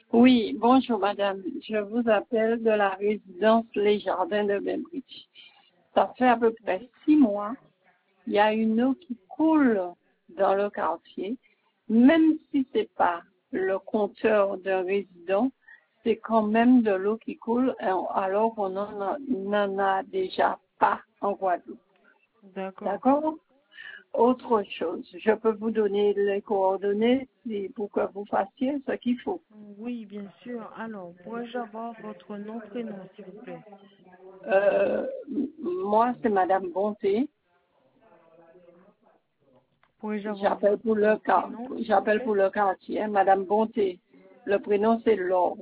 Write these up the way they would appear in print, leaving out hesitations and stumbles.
Oui, bonjour madame. Je vous appelle de la résidence Les Jardins de Bainbridge. Ça fait à peu près 6 mois, il y a une eau qui coule dans le quartier. Même si c'est pas le compteur d'un résident, c'est quand même de l'eau qui coule alors qu'on n'en a déjà pas en Guadeloupe. D'accord. D'accord? Autre chose, je peux vous donner les coordonnées pour que vous fassiez ce qu'il faut. Oui, bien sûr. Alors, pourrais-je avoir votre nom, prénom, s'il vous plaît? Euh, Moi, c'est Madame Bonté. Pourrais-je avoir J'appelle pour votre le prénom, s'il vous j'appelle plaît? pour le quartier, hein, Madame Bonté. Le prénom c'est Laure.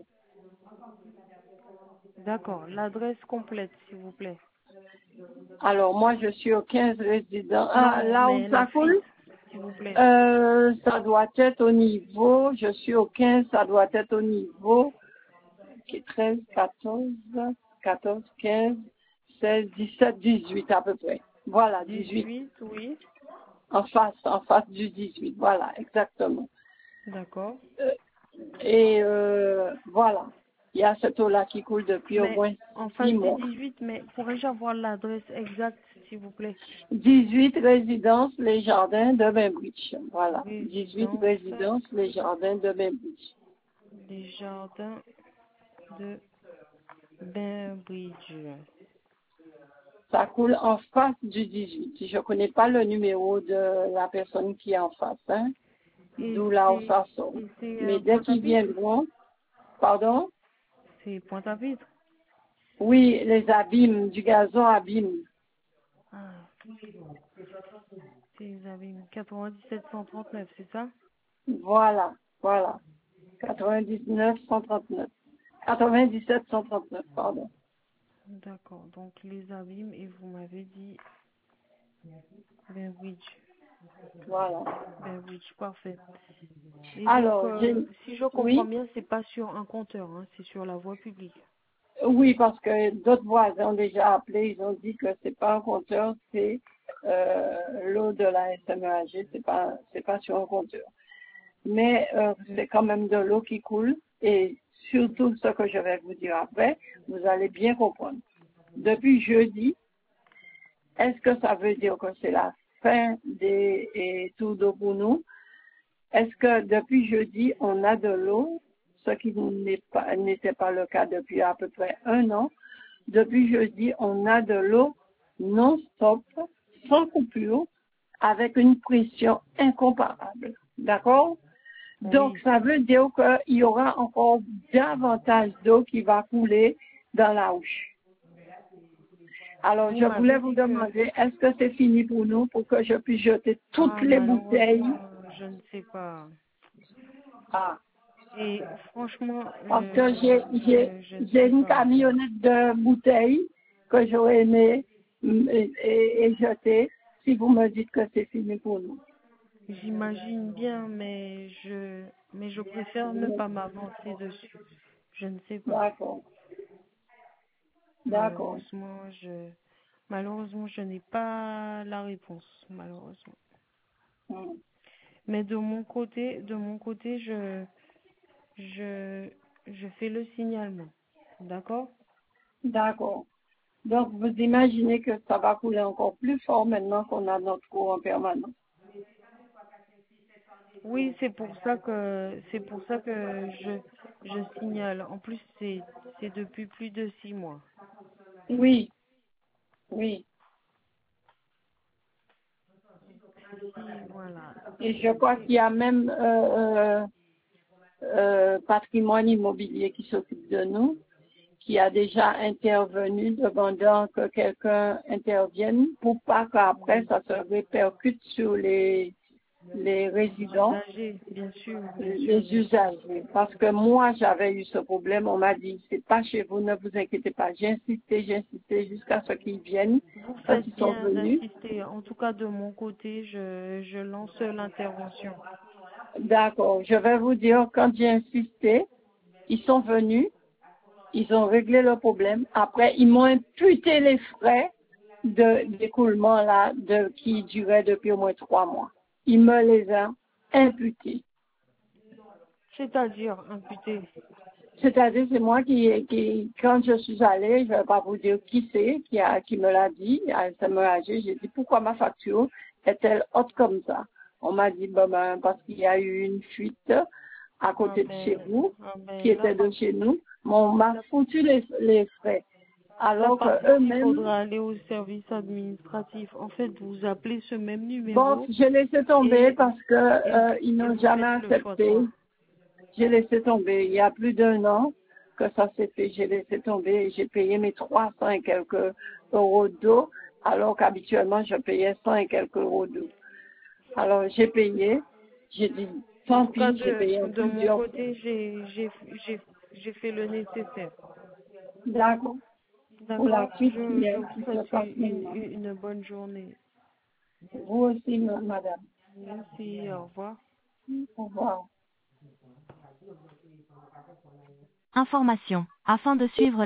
D'accord. L'adresse complète, s'il vous plaît. Alors moi je suis au 15 résident. Ah, Non, là où mais la ça fuite, coule, s'il vous plaît. ça doit être au niveau. Je suis au 15, ça doit être au niveau 13, 14, 14, 15, 16, 17, 18 à peu près. Voilà, 18. 18, oui. En face du 18. Voilà, exactement. D'accord. Euh, voilà, il y a cette eau-là qui coule depuis au Mais moins en six face du mois. 18, mais pourrais-je avoir l'adresse exacte, s'il vous plaît? 18 résidences Les Jardins de Bainbridge. Voilà, 18 Résidence résidences Les Jardins de Bainbridge. des Jardins de Bainbridge. Ça coule en face du 18. Je ne connais pas le numéro de la personne qui est en face, hein, Et d'où là où c'est ça sort. et c'est Mais dès qu'ils Pointe-à-Pitre? viendront, pardon, C'est Pointe-à-Pitre. oui, les abîmes, du gazon abîme. Ah, c'est les abîmes. 97 139, c'est ça? Voilà, voilà. 99 139. 97 139, pardon. D'accord. Donc les abîmes et vous m'avez dit Bainbridge. Voilà. Bainbridge, parfait. Et donc, Alors, si je comprends oui, bien, c'est pas sur un compteur, hein, c'est sur la voie publique. oui, parce que d'autres voisins ont déjà appelé, ils ont dit que c'est pas un compteur, c'est l'eau de la SMEAG, c'est pas sur un compteur. Mais c'est quand même de l'eau qui coule et surtout ce que je vais vous dire après, vous allez bien comprendre. Depuis jeudi, est-ce que ça veut dire que c'est la fin des tours d'eau pour nous? Est-ce que depuis jeudi, on a de l'eau, ce qui n'était pas le cas depuis à peu près 1 an? Depuis jeudi, on a de l'eau non-stop, sans coupure, avec une pression incomparable. D'accord? Donc, Oui. ça veut dire qu'il y aura encore davantage d'eau qui va couler dans la Ouche. Alors, Vous je voulais m'avez vous dit que... demander, est-ce que c'est fini pour nous pour que je puisse jeter toutes Ah, les bouteilles? malheureusement, je ne sais pas. Ah, Et franchement, parce que je ne j'ai sais une pas. camionnette de bouteilles que j'aurais aimé et jeter si vous me dites que c'est fini pour nous. J'imagine bien, mais je préfère ne pas m'avancer dessus. Je ne sais pas. D'accord, d'accord. Malheureusement, je n'ai pas la réponse, malheureusement. Hmm. Mais de mon côté, je, je fais le signalement. D'accord? D'accord. Donc, vous imaginez que ça va couler encore plus fort maintenant qu'on a notre cours en permanence. Oui, c'est pour ça que je signale. En plus, c'est depuis plus de 6 mois. Oui, oui. Si, voilà. Et je crois qu'il y a même patrimoine immobilier qui s'occupe de nous, qui a déjà intervenu demandant que quelqu'un intervienne pour pas qu'après Oui. ça se répercute sur les résidents, Usagers, bien sûr, bien sûr, les bien sûr. usagers. Parce que moi, j'avais eu ce problème, on m'a dit, c'est pas chez vous, ne vous inquiétez pas. J'ai insisté jusqu'à ce qu'ils viennent. Vous Quand faites ils sont bien venus, d'insister. En tout cas, de mon côté, je lance l'intervention. d'accord, je vais vous dire, quand j'ai insisté, ils sont venus, ils ont réglé le problème. Après, ils m'ont imputé les frais d'écoulement là, qui duraient depuis au moins 3 mois. Ils me les ont imputés. C'est-à-dire imputé. C'est-à-dire, c'est moi qui, quand je suis allée, je ne vais pas vous dire qui c'est, qui me l'a dit, à SMEAG, j'ai dit pourquoi ma facture est-elle haute comme ça? On m'a dit, ben, parce qu'il y a eu une fuite à côté de chez vous, qui était de chez nous, mais on m'a foutu les frais. La Alors partie, que il eux-mêmes, faudra aller au service administratif. En fait, vous appelez ce même bon, numéro j'ai laissé tomber parce que ils et n'ont vous jamais faites le accepté. fois-trois. J'ai laissé tomber. Il y a plus d'un an que ça s'est fait. J'ai laissé tomber et j'ai payé mes 300 et quelques euros d'eau, alors qu'habituellement, je payais 100 et quelques euros d'eau. Alors, j'ai payé. J'ai dit, En tant tout cas, pis, j'ai payé en de mon plusieurs fois. côté, j'ai fait le nécessaire. D'accord. Pour la D'accord? suite, Je vous qui se souhaite passe maintenant. une bonne journée. Vous aussi, madame. Merci, au revoir. Au revoir. Information. Afin de suivre